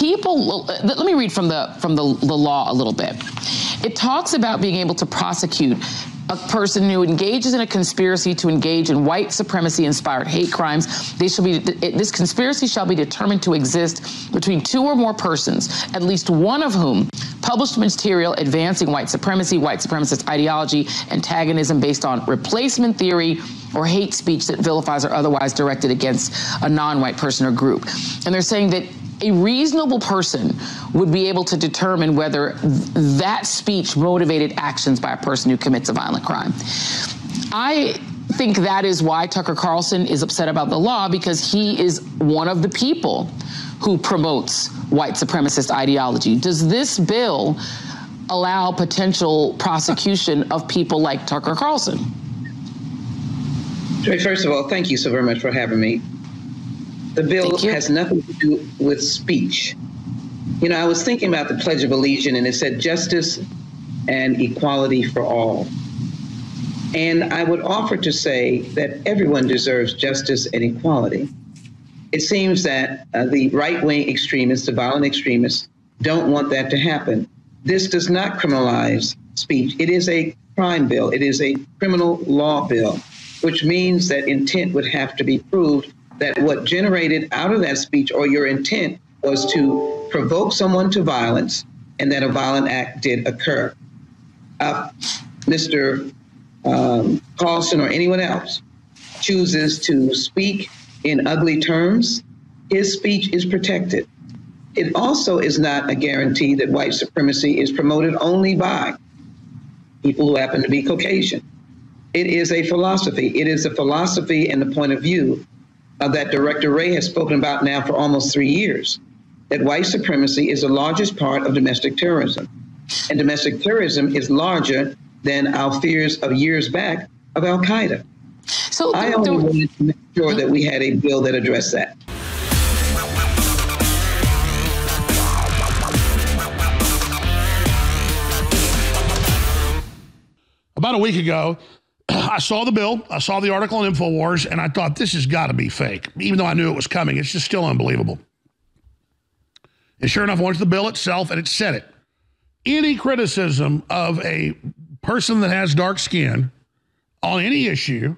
people, let me read from the law a little bit. It talks about being able to prosecute a person who engages in a conspiracy to engage in white supremacy-inspired hate crimes. This conspiracy shall be determined to exist between two or more persons, at least one of whom published material advancing white supremacy, white supremacist ideology, antagonism based on replacement theory, or hate speech that vilifies or otherwise directed against a non-white person or group. And they're saying that a reasonable person would be able to determine whether that speech motivated actions by a person who commits a violent crime. I think that is why Tucker Carlson is upset about the law, because he is one of the people who promotes white supremacist ideology. Does this bill allow potential prosecution of people like Tucker Carlson? First of all, thank you so very much for having me. The bill has nothing to do with speech. You know, I was thinking about the Pledge of Allegiance, and it said justice and equality for all. And I would offer to say that everyone deserves justice and equality. It seems that the right-wing extremists, the violent extremists, don't want that to happen. This does not criminalize speech. It is a crime bill. It is a criminal law bill, which means that intent would have to be proved, that what generated out of that speech or your intent was to provoke someone to violence and that a violent act did occur. Mr. Carlson or anyone else chooses to speak in ugly terms, his speech is protected. It also is not a guarantee that white supremacy is promoted only by people who happen to be Caucasian. It is a philosophy. It is a philosophy and the point of view that Director Wray has spoken about now for almost 3 years, that white supremacy is the largest part of domestic terrorism. And domestic terrorism is larger than our fears of years back of Al-Qaeda. So I only wanted to make sure that we had a bill that addressed that. About a week ago, I saw the bill, I saw the article on InfoWars, and I thought, this has got to be fake. Even though I knew it was coming, it's just still unbelievable. And sure enough, I went to the bill itself, and it said it. Any criticism of a person that has dark skin on any issue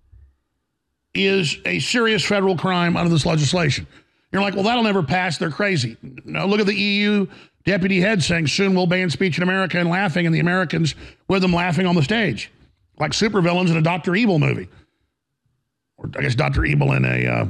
is a serious federal crime under this legislation. You're like, well, that'll never pass. They're crazy. No, look at the EU deputy head saying soon we'll ban speech in America, and laughing, and the Americans with them laughing on the stage, like supervillains in a Dr. Evil movie. Or I guess Dr. Evil in a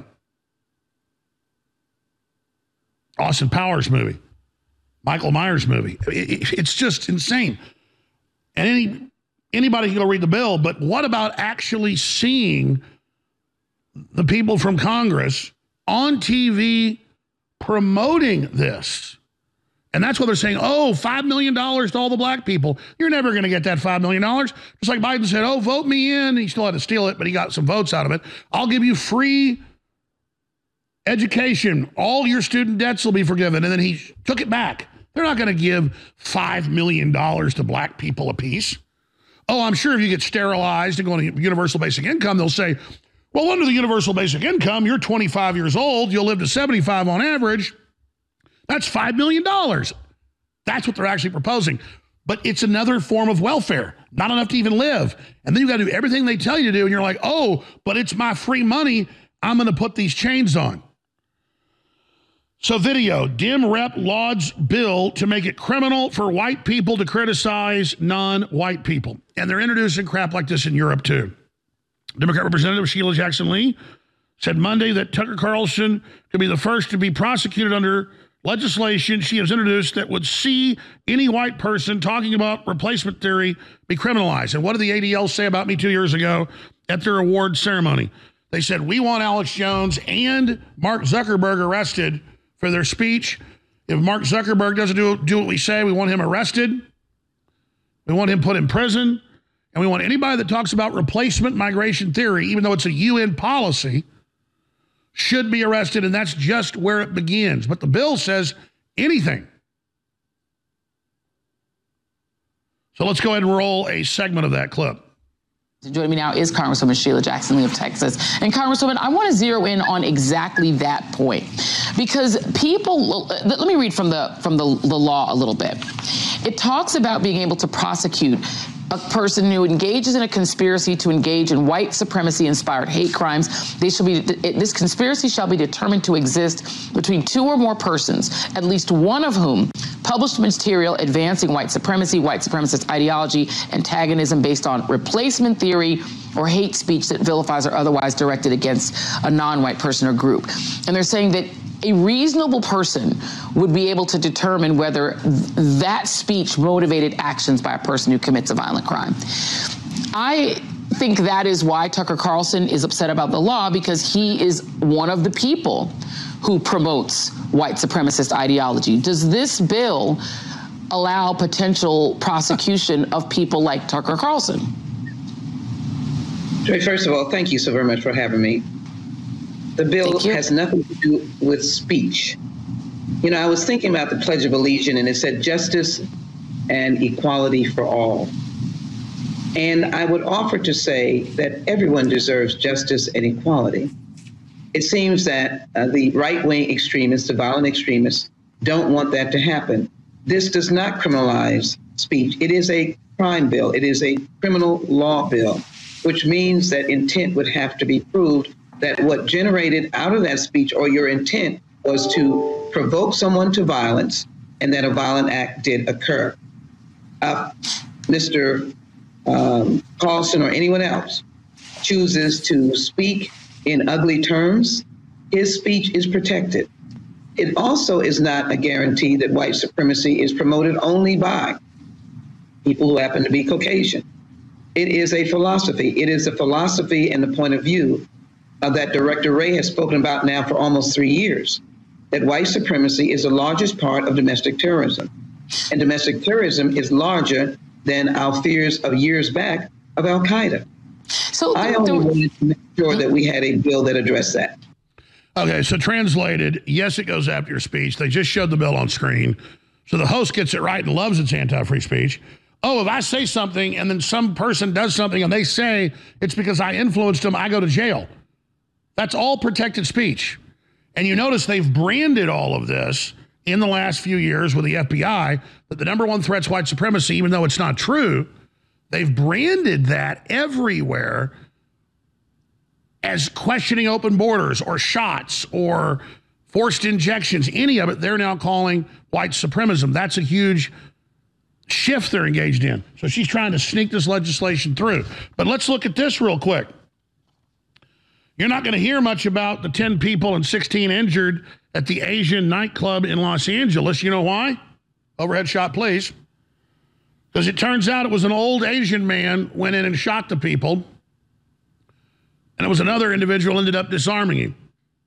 Austin Powers movie, Michael Myers movie. It's just insane. And anybody can go read the bill, but what about actually seeing the people from Congress on TV promoting this? And that's what they're saying, oh, $5 million to all the black people. You're never going to get that $5 million. Just like Biden said, oh, vote me in. He still had to steal it, but he got some votes out of it. I'll give you free education. All your student debts will be forgiven. And then he took it back. They're not going to give $5 million to black people apiece. Oh, I'm sure if you get sterilized and go on universal basic income, they'll say, well, under the universal basic income, you're 25 years old. You'll live to 75 on average. That's $5 million. That's what they're actually proposing. But it's another form of welfare, not enough to even live. And then you got to do everything they tell you to do. And you're like, oh, but it's my free money. I'm going to put these chains on. So video, Dem Rep lauds bill to make it criminal for white people to criticize non-white people. And they're introducing crap like this in Europe too. Democrat Representative Sheila Jackson Lee said Monday that Tucker Carlson could be the first to be prosecuted under legislation she has introduced that would see any white person talking about replacement theory be criminalized. And what did the ADL say about me 2 years ago at their award ceremony? They said, we want Alex Jones and Mark Zuckerberg arrested for their speech. If Mark Zuckerberg doesn't do what we say, we want him arrested. We want him put in prison. And we want anybody that talks about replacement migration theory, even though it's a UN policy, should be arrested, and that's just where it begins. But the bill says anything. So let's go ahead and roll a segment of that clip. Joining me now is Congresswoman Sheila Jackson Lee of Texas. And Congresswoman, I want to zero in on exactly that point, because people, let me read from the law a little bit. It talks about being able to prosecute a person who engages in a conspiracy to engage in white supremacy-inspired hate crimes. This conspiracy shall be determined to exist between two or more persons, at least one of whom published material advancing white supremacy, white supremacist ideology, antagonism based on replacement theory, or hate speech that vilifies or otherwise directed against a non-white person or group. And they're saying that a reasonable person would be able to determine whether that speech motivated actions by a person who commits a violent crime. I think that is why Tucker Carlson is upset about the law, because he is one of the people who promotes white supremacist ideology. Does this bill allow potential prosecution of people like Tucker Carlson? First of all, thank you so very much for having me. The bill has nothing to do with speech. You know, I was thinking about the Pledge of Allegiance, and it said justice and equality for all. And I would offer to say that everyone deserves justice and equality. It seems that the right-wing extremists, the violent extremists, don't want that to happen. This does not criminalize speech. It is a crime bill. It is a criminal law bill, which means that intent would have to be proved, that what generated out of that speech or your intent was to provoke someone to violence and that a violent act did occur. Mr. Carlson or anyone else chooses to speak in ugly terms, his speech is protected. It also is not a guarantee that white supremacy is promoted only by people who happen to be Caucasian. It is a philosophy. It is a philosophy and the point of view that Director Wray has spoken about now for almost 3 years, that white supremacy is the largest part of domestic terrorism. And domestic terrorism is larger than our fears of years back of Al-Qaeda. So I only wanted to make sure that we had a bill that addressed that. Okay, so translated, yes, it goes after your speech. They just showed the bill on screen. So the host gets it right and loves its anti-free speech. Oh, if I say something and then some person does something and they say it's because I influenced them, I go to jail. That's all protected speech. And you notice they've branded all of this in the last few years with the FBI that the number one threat's white supremacy, even though it's not true. They've branded that everywhere as questioning open borders or shots or forced injections, any of it, they're now calling white supremacism. That's a huge shift they're engaged in. So she's trying to sneak this legislation through. But let's look at this real quick. You're not going to hear much about the 10 people and 16 injured at the Asian nightclub in Los Angeles. You know why? Overhead shot, please. Because it turns out it was an old Asian man went in and shot the people. And it was another individual ended up disarming him.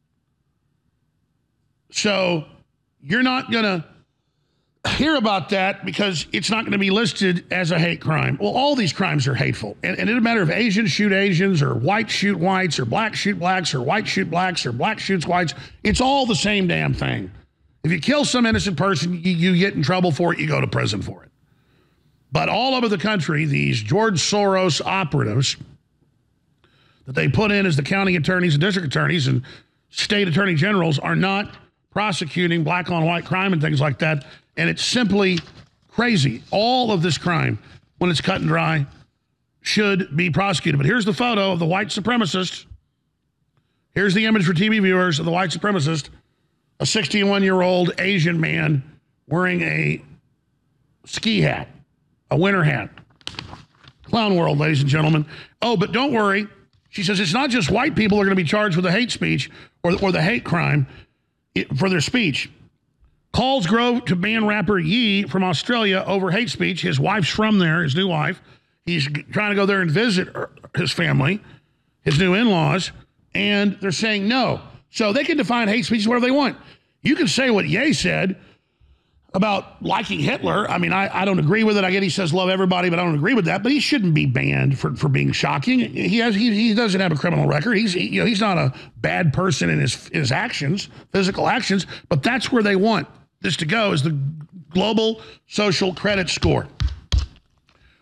So you're not going to hear about that because it's not going to be listed as a hate crime. Well, all these crimes are hateful. And it doesn't matter if Asians shoot Asians or whites shoot whites or blacks shoot blacks or whites shoot blacks or black shoots whites. It's all the same damn thing. If you kill some innocent person, you get in trouble for it, you go to prison for it. But all over the country, these George Soros operatives that they put in as the county attorneys and district attorneys and state attorney generals are not prosecuting black on white crime and things like that. And it's simply crazy. All of this crime, when it's cut and dry, should be prosecuted. But here's the photo of the white supremacist. Here's the image for TV viewers of the white supremacist, a 61-year-old Asian man wearing a ski hat, a winter hat. Clown world, ladies and gentlemen. Oh, but don't worry. She says it's not just white people who are going to be charged with the hate speech or the hate crime for their speech. Calls grow to ban rapper Ye from Australia over hate speech. His wife's from there, his new wife. He's trying to go there and visit his family, his new in-laws, and they're saying no. So they can define hate speech whatever they want. You can say what Ye said about liking Hitler. I mean, I don't agree with it. I get he says love everybody, but I don't agree with that. But he shouldn't be banned for being shocking. He doesn't have a criminal record. He's not a bad person in his actions, physical actions. But that's where they want this to go, is the global social credit score.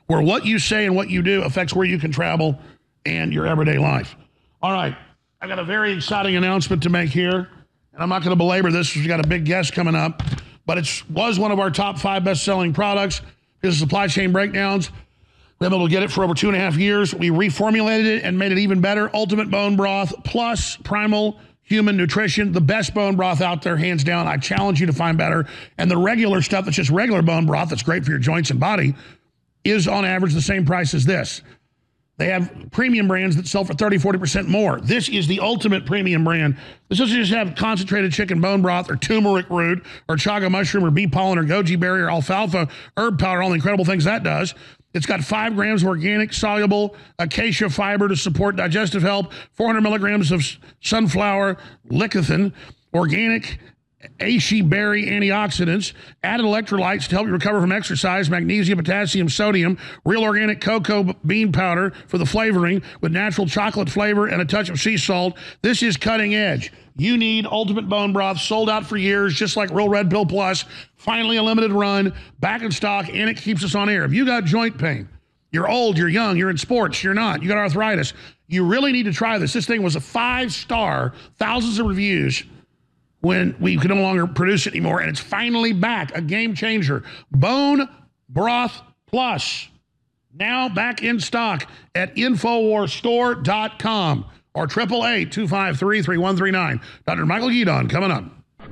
where what you say and what you do affects where you can travel and your everyday life. All right, I got a very exciting announcement to make here, and I'm not going to belabor this. We've got a big guest coming up, but it was one of our top 5 best-selling products because of supply chain breakdowns. We've been able to get it for over 2.5 years. We reformulated it and made it even better. Ultimate Bone Broth plus Primal Human Nutrition, the best bone broth out there, hands down. I challenge you to find better. And the regular stuff that's just regular bone broth that's great for your joints and body is on average the same price as this. They have premium brands that sell for 30, 40% more. This is the ultimate premium brand. This doesn't just have concentrated chicken bone broth or turmeric root or chaga mushroom or bee pollen or goji berry or alfalfa herb powder, all the incredible things that does. It's got 5 grams of organic soluble acacia fiber to support digestive health, 400 milligrams of sunflower lecithin, organic reishi berry antioxidants, added electrolytes to help you recover from exercise, magnesium, potassium, sodium, real organic cocoa bean powder for the flavoring with natural chocolate flavor and a touch of sea salt. This is cutting edge. You need Ultimate Bone Broth, sold out for years, just like Real Red Pill Plus. Finally a limited run, back in stock, and it keeps us on air. If you got joint pain, you're old, you're young, you're in sports, you're not, you got arthritis, you really need to try this. This thing was a 5-star, thousands of reviews when we could no longer produce it anymore, and it's finally back, a game changer. Bone Broth Plus, now back in stock at InfoWarsStore.com or 888-253-3139. Dr. Michael Guidon coming up.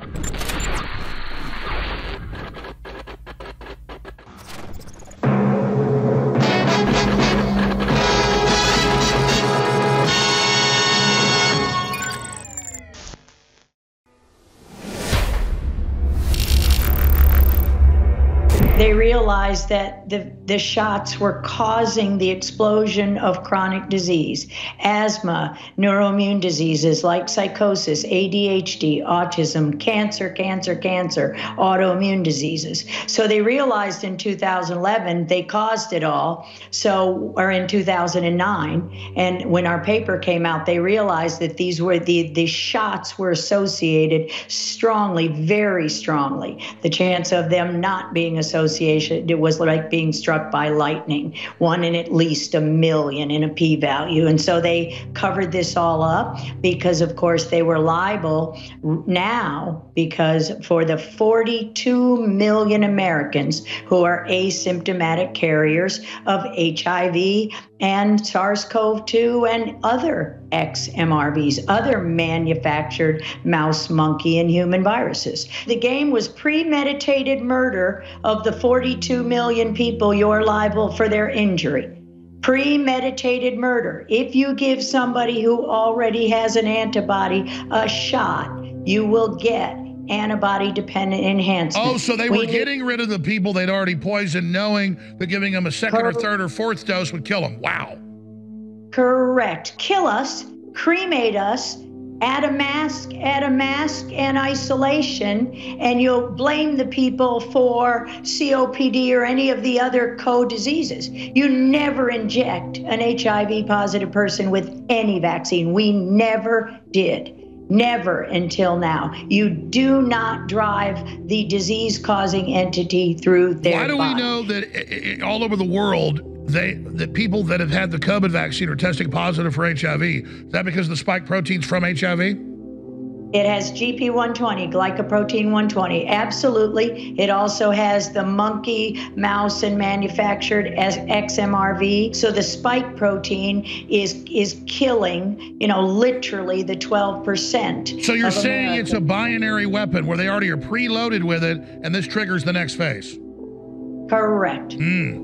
They realized that the shots were causing the explosion of chronic disease, asthma, neuroimmune diseases like psychosis, ADHD, autism, cancer, autoimmune diseases. So they realized in 2011 they caused it all. Or in 2009, and when our paper came out, they realized that these were the shots were associated strongly, very strongly. The chance of them not being associated, it was like being struck by lightning, 1 in at least 1 million in a p-value. And so they covered this all up because, of course, they were liable now because for the 42 million Americans who are asymptomatic carriers of HIV and SARS-CoV-2 and other XMRVs, other manufactured mouse, monkey, and human viruses. The game was premeditated murder of the 42 million people you're liable for their injury. Premeditated murder. If you give somebody who already has an antibody a shot, you will get antibody-dependent enhancement. Oh, so they were getting rid of the people they'd already poisoned, knowing that giving them a second or third or fourth dose would kill them. Wow. Correct. Kill us, cremate us, add a mask and isolation, and you'll blame the people for COPD or any of the other co-diseases. You never inject an HIV-positive person with any vaccine. We never did. Never until now. You do not drive the disease-causing entity through their body. Why do we know that all over the world, that people that have had the COVID vaccine are testing positive for HIV? Is that because the spike protein's from HIV? It has GP120, glycoprotein 120. Absolutely. It also has the monkey, mouse, and manufactured as XMRV. So the spike protein is killing, literally the 12%. So you're saying it's a binary weapon where they already are preloaded with it, and this triggers the next phase? Correct.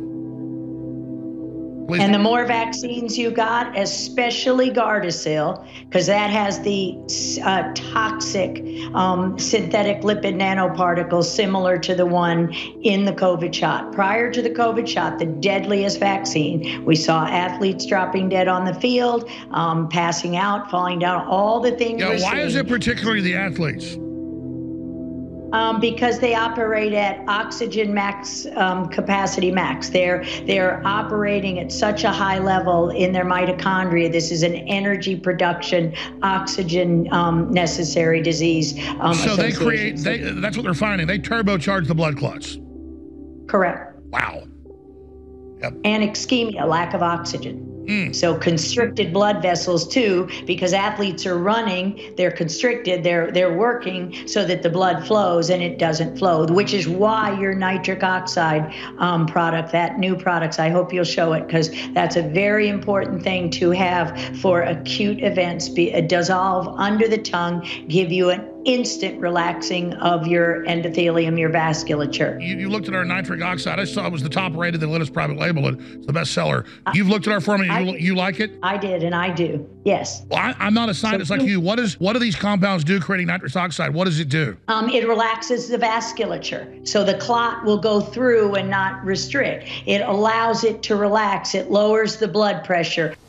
And the more vaccines you got, especially Gardasil, because that has the toxic synthetic lipid nanoparticles similar to the one in the COVID shot. Prior to the COVID shot, the deadliest vaccine, we saw athletes dropping dead on the field, passing out, falling down, all the things. Yeah, why is it particularly the athletes? Because they operate at oxygen max, capacity max. They're operating at such a high level in their mitochondria. This is an energy production, oxygen necessary disease. So that's what they're finding. They turbocharge the blood clots. Correct. Wow. and ischemia, lack of oxygen. So constricted blood vessels too, because athletes are running, they're constricted, they're working so that the blood flows, and it doesn't flow, which is why your nitric oxide product, that new products, I hope you'll show it, because that's a very important thing to have for acute events. Dissolve under the tongue, give you an instant relaxing of your endothelium, your vasculature. You looked at our nitric oxide. I saw it was the top rated. They let us private label it. It's the best seller. You've looked at our formula. You like it? I did, and I do. Yes. Well, I'm not a scientist like you. What do these compounds do creating nitrous oxide? What does it do? It relaxes the vasculature. So the clot will go through and not restrict. It allows it to relax. It lowers the blood pressure.